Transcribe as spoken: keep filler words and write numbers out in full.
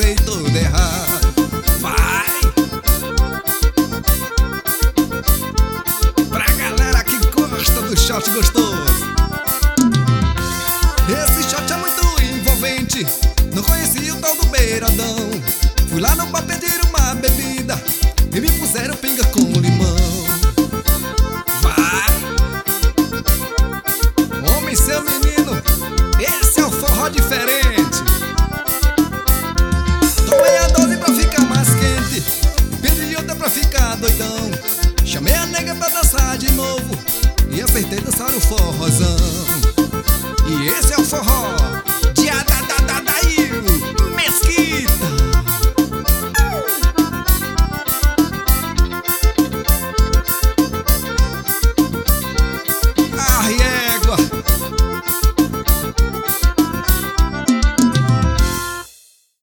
dei tudo errado. Vai! Pra galera que gosta do shot gostoso. Esse shot é muito envolvente. Não conheci o tal do beiradão. Fui lá no bar pedir um